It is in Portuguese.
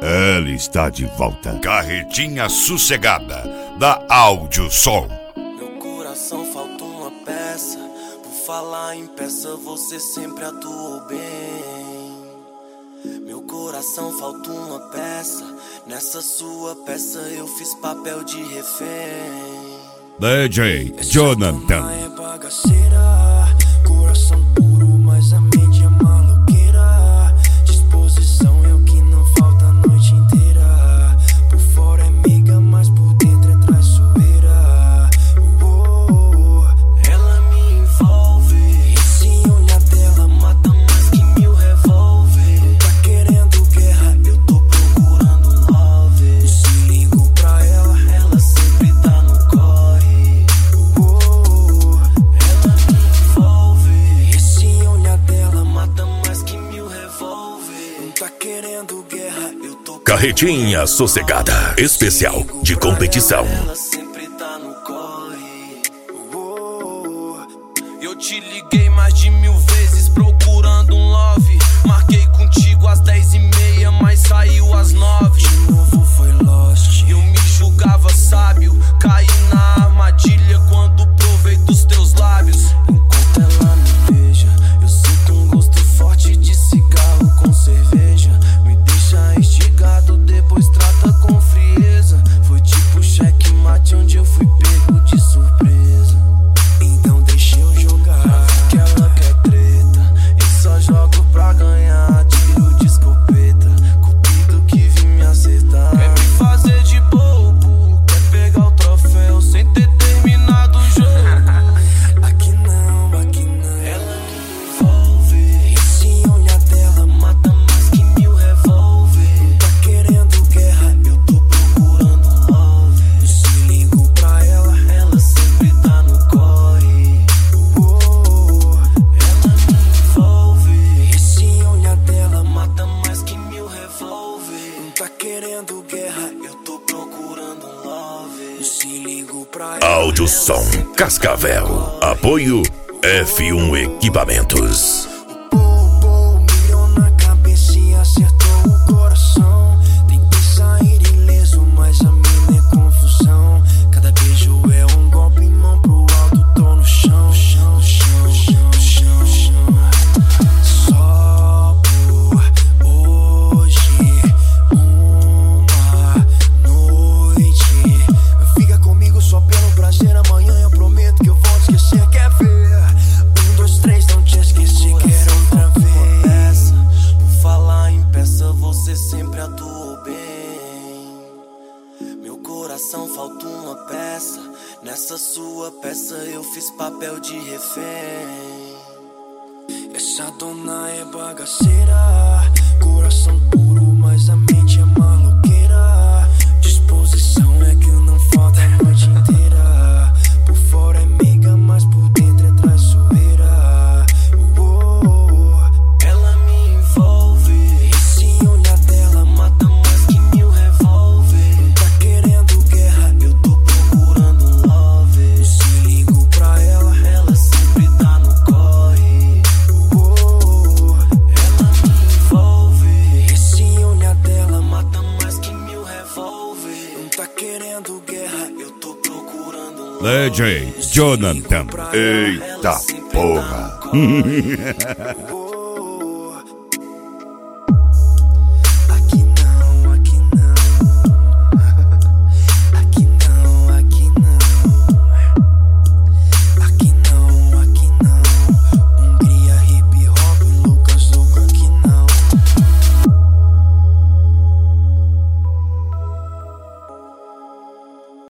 Ela está de volta. Carretinha Sossegada, da Áudio-Som. Meu coração falta uma peça. Por falar em peça, você sempre atuou bem. Meu coração falta uma peça. Nessa sua peça eu fiz papel de refém. DJ Jonathan. É bagaceira, coração puro, mas a mente é maloqueira. Disposição é o que não falta a noite inteira. Por fora é amiga, mas por dentro é traiçoeira. Ela me envolve. Esse olhar dela mata mais que 1000 revólver. Não tá querendo guerra, eu tô procurando um love. Se ligo pra ela, ela sempre tá no corre. Carretinha Sossegada, especial de competição. Ela sempre tá no corre. Eu te liguei mais de 1000 vezes procurando um love. Marquei contigo às 10h30, mas saiu às 9. De novo foi lost. Eu me julgava sábio, caí na armadilha quando provei dos teus lábios. Enquanto ela me beija, eu sinto um gosto forte de cigarro com cerveja. Me deixa instigado, depois trata com frieza. Foi tipo checkmate onde eu fui pego de surpresa. Então deixa eu jogar, que ela quer treta. Eu só jogo pra ganhar, tiro de escopeta. Cupido que vim me acertar. Quer me fazer de bobo, quer pegar o troféu sem ter terminado o jogo. Aqui não, aqui não. Ela me envolve. Esse olhar dela mata mais que 1000 revólver. Não tá querendo guerra, eu tô procurando um love. Se ligo pra ela, ela sempre tá no corre. Ela me envolve. Esse olhar dela mata mais que 1000 revólver. Não tá querendo guerra, eu tô procurando um love. Se ligo pra ela. Áudio-Som Cascavel. Apoio F1 Equipamentos. Mirou na cabeça e acertou o coração. Tentei sair ileso, mas a mina é confusão. Cada beijo é um golpe, mão pro alto, tô no chão. Chão, chão, chão, chão, chão. Só por hoje, uma noite. Fica comigo só pelo prazer, amanhã eu prometo que eu vou te esquecer. Quer ver? 1, 2, 3, não te esqueci, quero outra vez. Por falar em peça, você sempre atuou bem. Meu coração falta uma peça. Nessa sua peça eu fiz papel de refém. Essa dona é bagaceira, coração puro, mas a mente é maloqueira. Disposição é que não falta a noite inteira. Por fora é amiga, mas por dentro é traiçoeira. Ela me envolve. Esse olhar dela mata mais que 1000 revólver. Não tá querendo guerra, eu tô procurando um love. Se ligo pra ela, ela sempre tá no corre. Ela me envolve. Esse olhar dela mata mais que 1000 revólver. Não tá querendo guerra, eu tô procurando um love. DJ Jonathan. Eita porra.